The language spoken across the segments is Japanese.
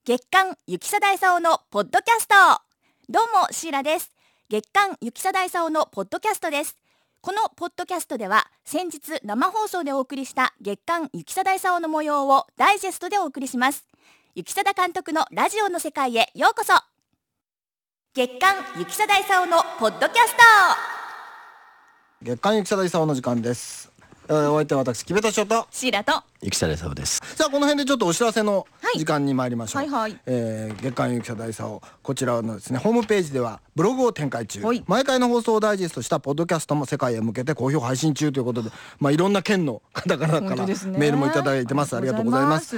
月刊雪貞勲のポッドキャスト。どうもシーラです。月刊雪貞勲のポッドキャストです。このポッドキャストでは先日生放送でお送りした月刊雪貞勲の模様をダイジェストでお送りします。雪貞監督のラジオの世界へようこそ。月刊雪貞勲のポッドキャスト。 月刊雪貞勲の時間です。お相手は私木部敏夫とシーラと雪貞勲です。 さあこの辺でちょっとお知らせの時間に参りましょう。月刊雪貞勲、こちらのですねホームページではブログを展開中、毎回の放送をダイジェストしたポッドキャストも世界へ向けて好評配信中ということで、いろんな県の方々からメールもいただいてます。ありがとうございます。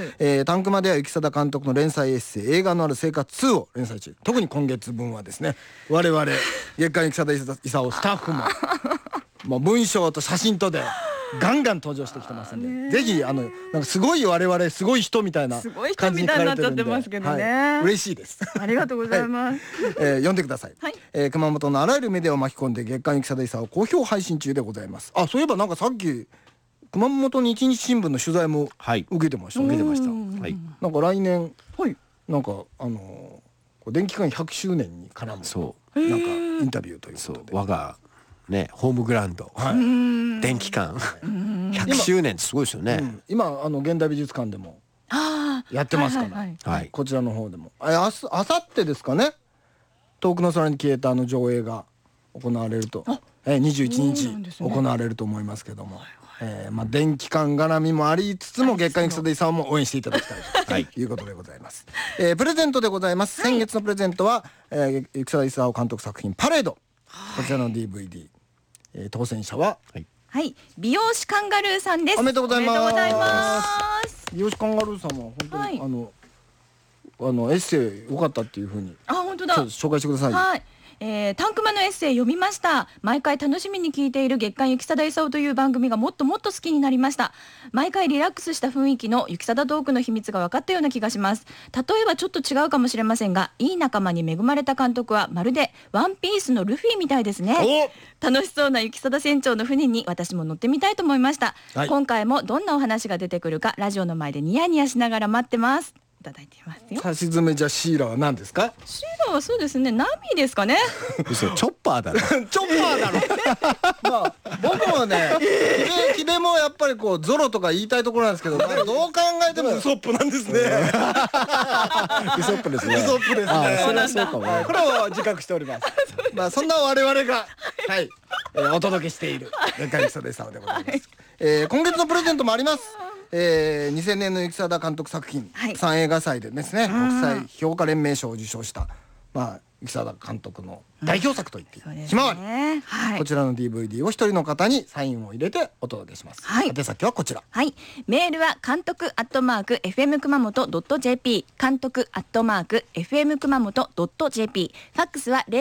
タンクマでは雪貞監督の連載エッセイ映画のある生活2を連載中。特に今月分はですね、我々月刊雪貞勲スタッフも文章と写真とでガンガン登場してきてますんで、ぜひなんかすごい我々すごい人みたいな感じに書かれてるんで、嬉しいです。 ありがとうございます。 読んでください。熊本のあらゆるメディアを巻き込んで月刊雪貞勲を好評配信中でございます。あ、そういえばなんかさっき熊本日日新聞の取材も受けてましたね。なんか来年なんか電気館100周年に絡むなんかインタビューということで、 我がねホームグラウンド電気館100周年ってすごいですよね。 今現代美術館でもやってますから、こちらの方でもあさってですかね、遠くの空に消えた上映が行われると、21日行われると思いますけども、電気館絡みもありつつも月刊雪貞勲も応援していただきたいということでございます。プレゼントでございます。先月のプレゼントは雪貞勲監督作品パレード、こちらの DVD、当選者は美容師カンガルーさんです。 おめでとうございます。美容師カンガルーさんは本当にエッセイ良かったっていう風に紹介してください。 タンクマのエッセイ読みました。毎回楽しみに聞いている月刊雪貞勲という番組がもっともっと好きになりました。毎回リラックスした雰囲気の雪貞トークの秘密が分かったような気がします。例えばちょっと違うかもしれませんが、いい仲間に恵まれた監督はまるでワンピースのルフィみたいですね。楽しそうな雪貞船長の船に私も乗ってみたいと思いました。今回もどんなお話が出てくるかラジオの前でニヤニヤしながら待ってます。いただいていますよ。 差し詰めじゃシーラは何ですか？ シーラはそうですね、ナミですかね。 チョッパーだろ。 チョッパーだろ。僕もね、キベもやっぱりゾロとか言いたいところなんですけど、どう考えてもウソップなんですね。 ウソップですね。 ウソップですね。 それはそうかも。 これは自覚しております。そんな我々がお届けしている月刊雪貞勲でございます。今月のプレゼントもあります。2000年の雪貞監督作品、3映画祭でですね国際評価連盟賞を受賞した雪貞監督の代表作と言ってひまわり、こちらの DVD を一人の方にサインを入れてお届けします。宛先はこちら。 メールは監督@fm熊本.jp、監督@fm熊本.jp、ファックスは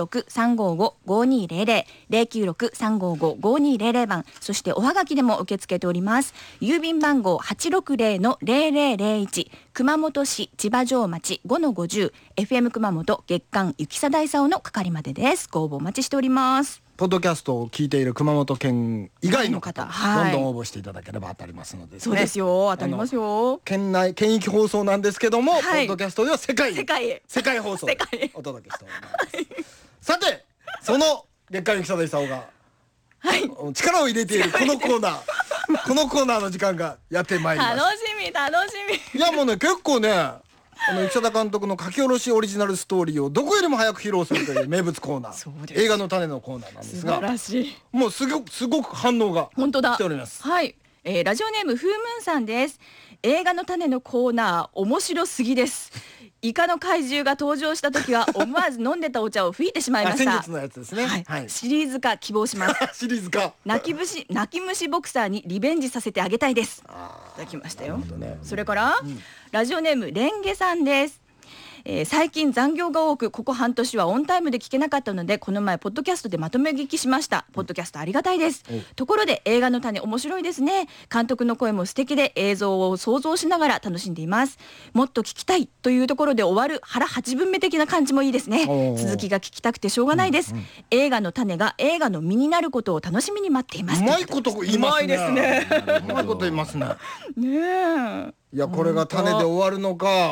096-355-5200、096-355-5200番、そしておはがきでも受け付けております。郵便番号 860-0001、熊本市千葉城町 5-50、 FM 熊本月刊雪貞勲の係までです。ご応募お待ちしております。 ポッドキャストを聞いている熊本県以外の方、どんどん応募していただければ当たりますので、 そうですよ、当たりますよ。 県域放送なんですけども、ポッドキャストでは世界放送でお届けしております。さて、その月刊雪貞勲が力を入れているこのコーナーの時間がやってまいります。 楽しみ。 いやもうね、結構ね、雪貞監督の書き下ろしオリジナルストーリーをどこよりも早く披露するという名物コーナー映画の種のコーナーなんですが、 素晴らしい。 もうすごく反応が来ております。 ラジオネームフームーンさんです。映画の種のコーナー面白すぎです。イカの怪獣が登場した時は思わず飲んでたお茶を吹いてしまいました。 先月のやつですね。 シリーズ化希望します。 シリーズ化。 泣き虫ボクサーにリベンジさせてあげたいです。いただきましたよ。それから、ラジオネームレンゲさんです。最近残業が多くここ半年はオンタイムで聞けなかったので、この前ポッドキャストでまとめ聞きしました。ポッドキャストありがたいです。ところで映画の種面白いですね。監督の声も素敵で映像を想像しながら楽しんでいます。もっと聞きたいというところで終わる腹8分目的な感じもいいですね。続きが聞きたくてしょうがないです。映画の種が映画の身になることを楽しみに待っています。 うまいこと言いますね。うまいこと言いますね。 ねえ。 いや、これが種で終わるのか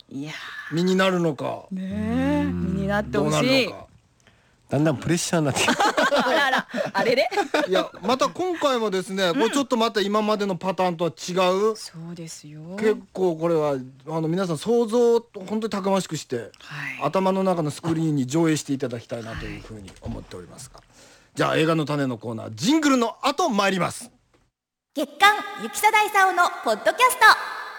いや身になるのかね、身になってほしい。 だんだんプレッシャーになってあらあら、あれれいやまた今回もですね、これちょっとまた今までのパターンとは違う、 そうですよ。 結構これは皆さん想像を本当にたくましくして、頭の中のスクリーンに上映していただきたいなというふうに思っておりますが、じゃあ映画の種のコーナー、ジングルの後参ります。 月刊ゆきさだいさおのポッドキャスト。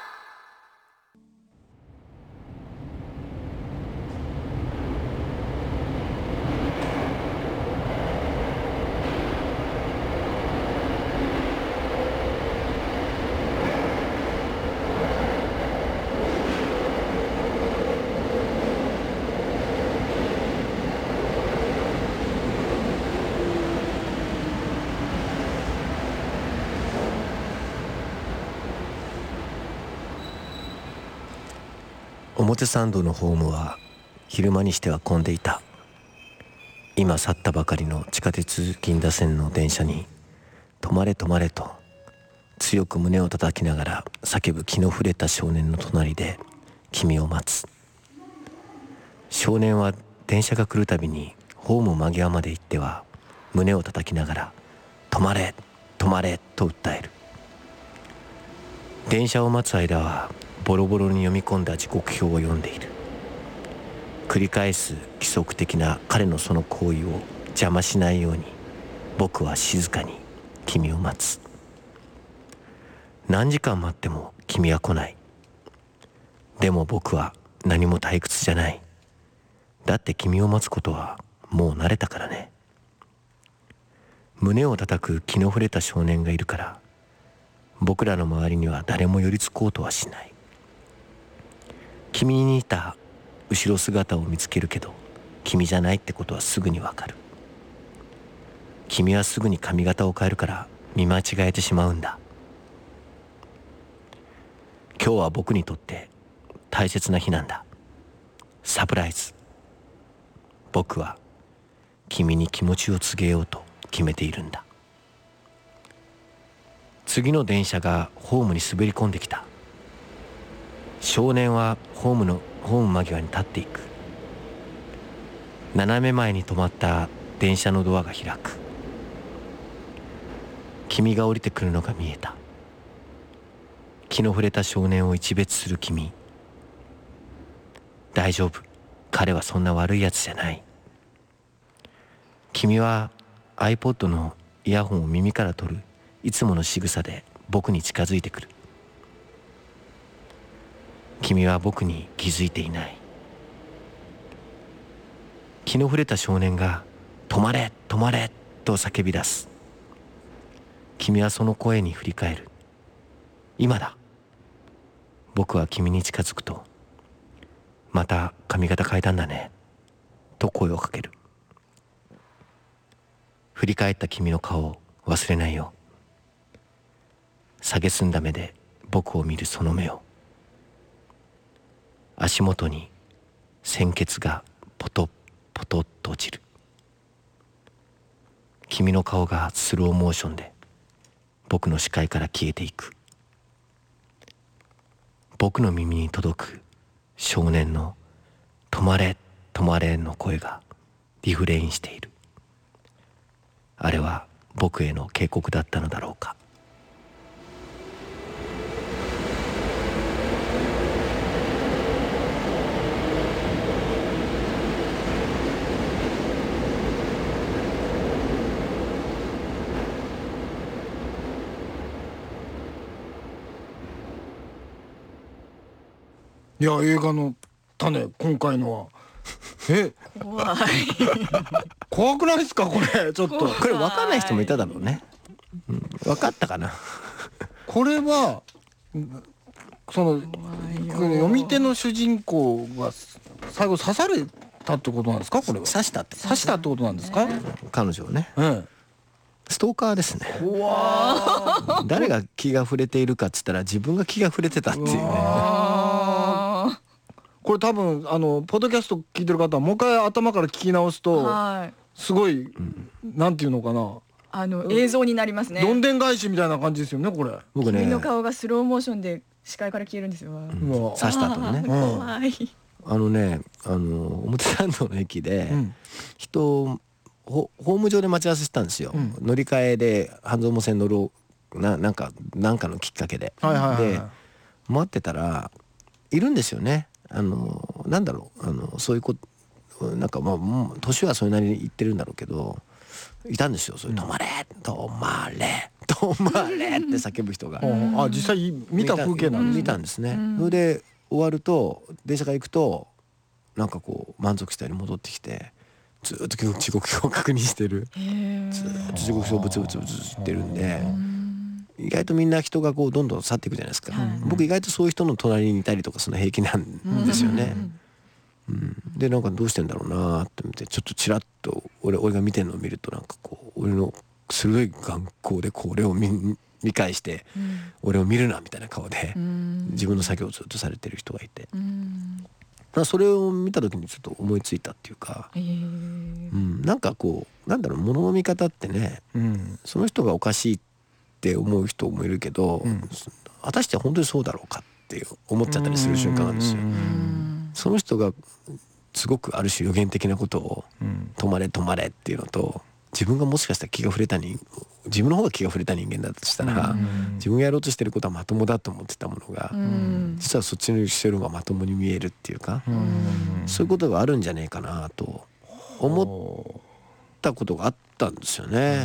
表参道のホームは昼間にしては混んでいた。今去ったばかりの地下鉄銀座線の電車に止まれ止まれと強く胸を叩きながら叫ぶ気の触れた少年の隣で君を待つ。少年は電車が来るたびにホーム間際まで行っては胸を叩きながら止まれ止まれと訴える。電車を待つ間はボロボロに読み込んだ時刻表を読んでいる。繰り返す規則的な彼のその行為を邪魔しないように僕は静かに君を待つ。何時間待っても君は来ない。でも僕は何も退屈じゃない。だって君を待つことはもう慣れたからね。胸を叩く気の触れた少年がいるから僕らの周りには誰も寄りつこうとはしない。君に似た後ろ姿を見つけるけど君じゃないってことはすぐにわかる。君はすぐに髪型を変えるから見間違えてしまうんだ。今日は僕にとって大切な日なんだ。サプライズ。僕は君に気持ちを告げようと決めているんだ。次の電車がホームに滑り込んできた。少年はホーム間際に立っていく。斜め前に止まった電車のドアが開く。君が降りてくるのが見えた。気の触れた少年を一別する君。大丈夫、彼はそんな悪いやつじゃない。君は iPod のイヤホンを耳から取るいつもの仕草で僕に近づいてくる。君は僕に気づいていない。気の触れた少年が止まれ止まれと叫び出す。君はその声に振り返る。今だ。僕は君に近づくと、また髪型変えたんだねと声をかける。振り返った君の顔を忘れないよ。蔑んだ目で僕を見るその目を。足元に鮮血がポトッポトッと落ちる。君の顔がスローモーションで僕の視界から消えていく。僕の耳に届く少年の止まれ止まれの声がリフレインしている。あれは僕への警告だったのだろうか。 いや映画の種今回のは怖い怖くないですかこれ。ちょっとこれ分かんない人もいただろうね、分かったかなこれはその読み手の主人公が最後刺されたってことなんですか。これは刺したってことなんですか、 彼女をね、ストーカーですね。誰が気が触れているかっつったら自分が気が触れてたっていうね。 これ多分ポッドキャスト聞いてる方はもう一回頭から聞き直すと、すごい、なんていうのかな、 映像になりますね。 どんでん返しみたいな感じですよねこれ。 君の顔がスローモーションで視界から消えるんですよ。 刺した後にね。 怖い。 表参道の駅で人ホーム上で待ち合わせしたんですよ。乗り換えで半蔵門線乗ろうなんかのきっかけで。で待ってたらいるんですよね。なんだろうそういうなんかもう年はそれなりに言ってるんだろうけどいたんですよ。それ止まれ止まれ止まれって叫ぶ人が。 実際見た風景なんですね。 見たんですね。それで終わると電車が行くとなんかこう満足したように戻ってきてずっと時刻表を確認してる。ずっと時刻表をブツブツブツ言ってるんで意外とみんな人がこうどんどん去っていくじゃないですか。僕意外とそういう人の隣にいたりとかその平気なんですよね。でなんかどうしてんだろうなって見てちょっとチラッと俺が見てるのを見るとなんかこう俺の鋭い眼光でこれを見返して俺を見るなみたいな顔で自分の作業をずっとされてる人がいてそれを見た時にちょっと思いついたっていうかなんかこうなんだろう物の見方ってねその人がおかしいって思う人もいるけど果たして本当にそうだろうかって思っちゃったりする瞬間なんですよ。その人がすごくある種予言的なことを止まれ止まれっていうのと自分がもしかしたら自分の方が気が触れた人間だとしたら自分がやろうとしてることはまともだと思ってたものが実はそっちのしてるのがまともに見えるっていうかそういうことがあるんじゃねえかなと思ったことがあったんですよね。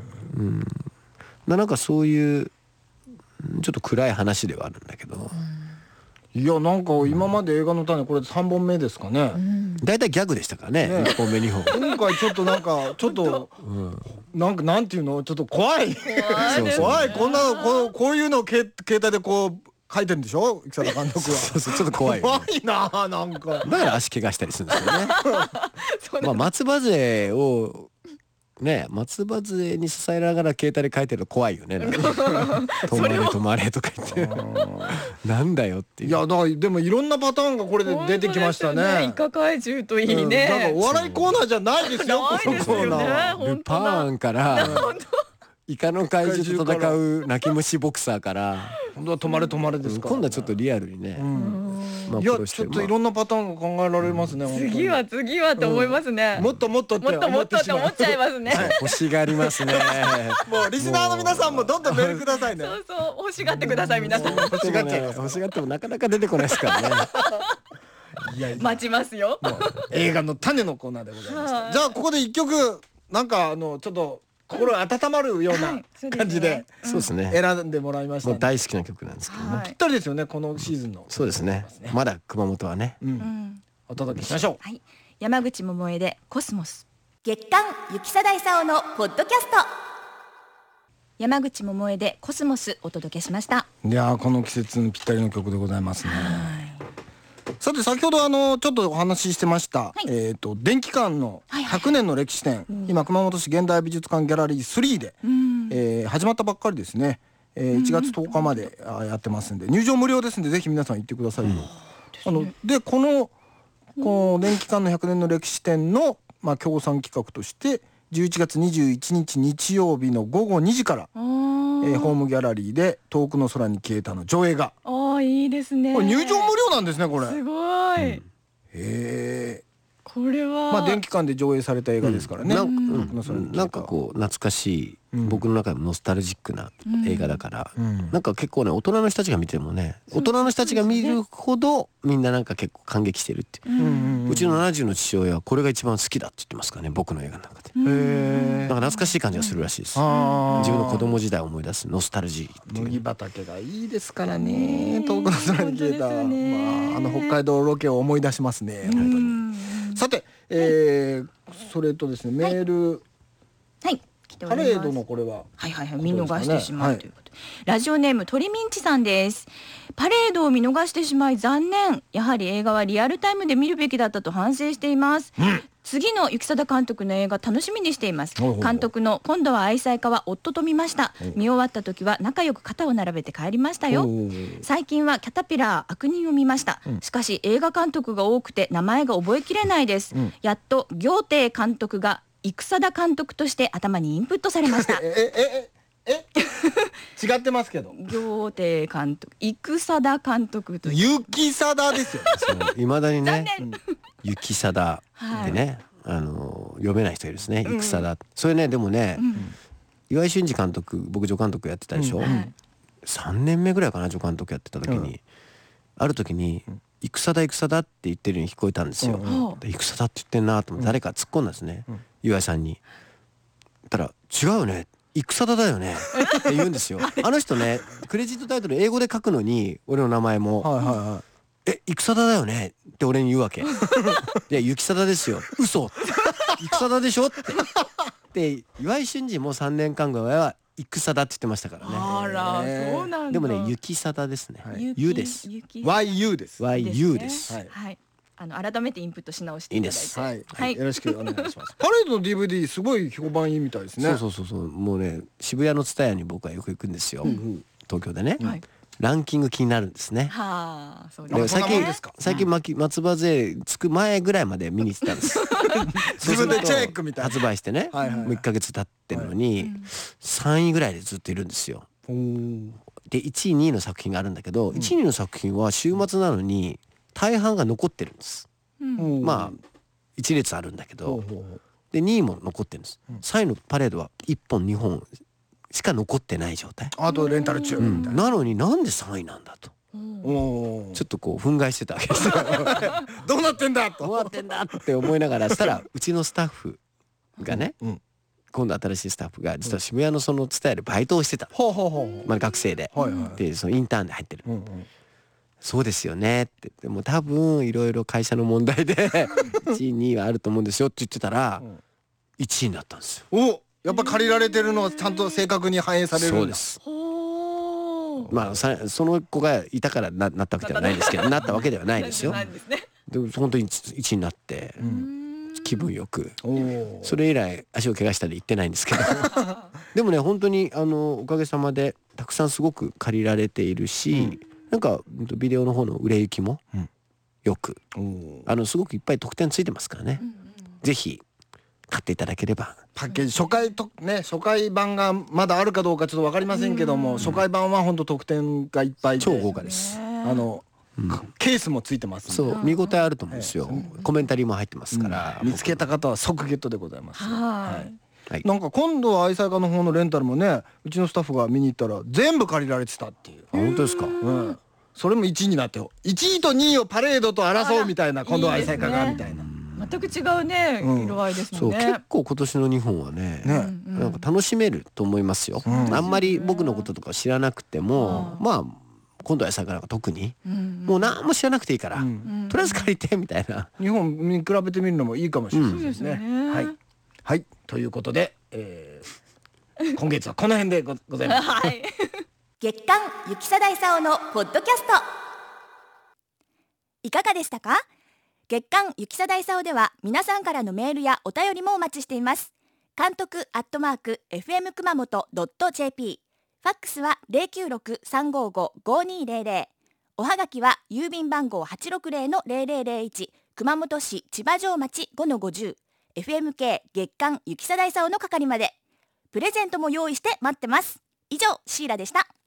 なんかそういうちょっと暗い話ではあるんだけどいやなんか今まで映画の種これ3本目ですかね。 だいたいギャグでしたからね1本目2本今回ちょっとなんかちょっとなんていうのちょっと怖い怖いこんなこういうのを携帯でこう書いてるんでしょ生田監督は。 そうちょっと怖いよね。 怖いななんかだから足怪我したりするんですよね。松葉杖をね松葉杖に支えながら携帯で書いてると怖いよね。止まれ止まれとか言ってなんだよっていう。 いやだからでもいろんなパターンがこれで出てきましたね。 イカ怪獣といいね。 なんかお笑いコーナーじゃないですよ。 ないですよね。 ルパーンからイカの怪獣と戦う泣き虫ボクサーから今度は止まれ止まれですか。 今度はちょっとリアルにね。 いやちょっといろんなパターンが考えられますね。 次はと思いますね。 もっともっとって思っちゃいますね。 欲しがりますね。 もうリスナーの皆さんもどんどんメールくださいね。 そう欲しがってください皆さん。 欲しがってもなかなか出てこないですからね。 待ちますよ。 映画の種のコーナーでございました。じゃあここで一曲なんかちょっと心温まるような感じでそうですね選んでもらいました。 大好きな曲なんですけどぴったりですよねこのシーズンの。 そうですねまだ熊本はねお届けしましょう。 山口百恵でコスモス。 月刊雪貞勲のポッドキャスト。 山口百恵でコスモスお届けしました。 いやこの季節にぴったりの曲でございますね。さて先ほどちょっとお話ししてました、電気館の100年の歴史展、今熊本市現代美術館ギャラリー3で、始まったばっかりですね、1月10日までやってますんで入場無料ですんでぜひ皆さん行ってくださいよ。でこの電気館の100年の歴史展の協賛企画として11月21日日曜日の午後2時からホームギャラリーで遠くの空に消えたの上映が。 いいですね。 これ入場無料なんですねこれ。 すごい。これは電気館で上映された映画ですからね。 なんかこう懐かしい僕の中でもノスタルジックな映画だからなんか結構ね大人の人たちが見てもね大人の人たちが見るほどみんななんか結構感激してるってうちの70の父親はこれが一番好きだって言ってますからね僕の映画の中で。なんか懐かしい感じがするらしいです。自分の子供時代を思い出すノスタルジー。 麦畑がいいですからね。遠くの空に消えた北海道ロケを思い出しますね本当に。さて、それとですねメール、パレードのこれは見逃してしまうということ、ラジオネーム鳥ミンチさんです。パレードを見逃してしまい残念。やはり映画はリアルタイムで見るべきだったと反省しています、次の雪貞監督の映画楽しみにしています。監督の今度は愛妻家は夫と見ました。見終わった時は仲良く肩を並べて帰りましたよ。最近はキャタピラー悪人を見ました、しかし映画監督が多くて名前が覚えきれないです、やっと行定監督が生貞監督として頭にインプットされました。 違ってますけど。 行程監督、生貞監督と。 雪貞ですよ。 いまだにね、雪貞ってね、読めない人いるですね。生貞。それね、でもね、岩井俊二監督、僕助監督やってたでしょ。3年目ぐらいかな、助監督やってた時に、ある時に生貞生貞って言ってるように聞こえたんですよ。生貞って言ってんなと思って誰か突っ込んだんですね、岩井さんに。たら違うよね、生貞だよねって言うんですよ。あの人ね、クレジットタイトル英語で書くのに俺の名前も生貞だよねって俺に言うわけ。いや雪貞ですよ。嘘。生貞でしょって。で岩井俊二も3年間ぐらいは生貞って言ってましたからね。 あら、そうなんだ。 でもね、雪貞ですね。U です。 YU です。 YU です。 はい。改めてインプットし直していただいて。 はい。よろしくお願いします。パレードの DVD すごい評判いいみたいですね。 そう。もうね、渋谷の蔦屋に僕はよく行くんですよ。東京でね。ランキング気になるんですね。 はあ、そうですね。 最近松葉勢つく前ぐらいまで見に行ってたんです。 自分でチェックみたいな。 発売してね、もう1ヶ月経ってるのに3位ぐらいでずっといるんですよ。で1位2位の作品があるんだけど、1位2位の作品は週末なのに大半が残ってるんです。まあ1列あるんだけど、で2位も残ってるんです。3位のパレードは1本2本しか残ってない状態。 あとレンタル中みたいな。 なのになんで3位なんだと。ちょっとこう憤慨してたわけです。 どうなってんだと。 どうなってんだって思いながらしたら、うちのスタッフがね、今度新しいスタッフが実は渋谷のその蔦屋でバイトをしてた。まあ学生で、でそのインターンで入ってる。そうですよねって。でも多分いろいろ会社の問題で1位2位はあると思うんですよって言ってたら1位になったんですよ。 やっぱ借りられてるのはちゃんと正確に反映されるんだ。 そうです。まあその子がいたからなったわけではないですけど、なったわけではないですよ。でも本当に1位になって気分よく、それ以来足を怪我したり行ってないんですけどでもね、本当におかげさまでたくさんすごく借りられているし、なんかビデオの方の売れ行きもよく、すごくいっぱい特典ついてますからね。ぜひ買っていただければ。 パッケージ初回版がまだあるかどうかちょっと分かりませんけども、初回版は本当特典がいっぱいで超豪華です。 ケースもついてます。 そう、見応えあると思うんですよ。コメンタリーも入ってますから、 見つけた方は即ゲットでございます。なんか今度は愛妻家の方のレンタルもね、うちのスタッフが見に行ったら全部借りられてたっていう。 本当ですか。 それも1位になって、1位と2位をパレードと争うみたいな、今度は愛妻家がみたいな。 全く違うね、色合いですもんね。 そう、結構今年の日本はね、なんか楽しめると思いますよ。あんまり僕のこととか知らなくても、まあ今度はさなんか特にもう何も知らなくていいから、とりあえず借りてみたいな。 日本見比べてみるのもいいかもしれないですね。はい、ということで、今月はこの辺でございます。 月刊雪貞勲のポッドキャスト、いかがでしたか？月刊雪貞勲では皆さんからのメールやお便りもお待ちしています。監督@fm 熊本.jp、ファックスは 096-355-5200、おはがきは郵便番号 860-0001 熊本市千葉城町 5-50、 FMK 月刊雪貞勲の係まで。プレゼントも用意して待ってます。以上、シーラでした。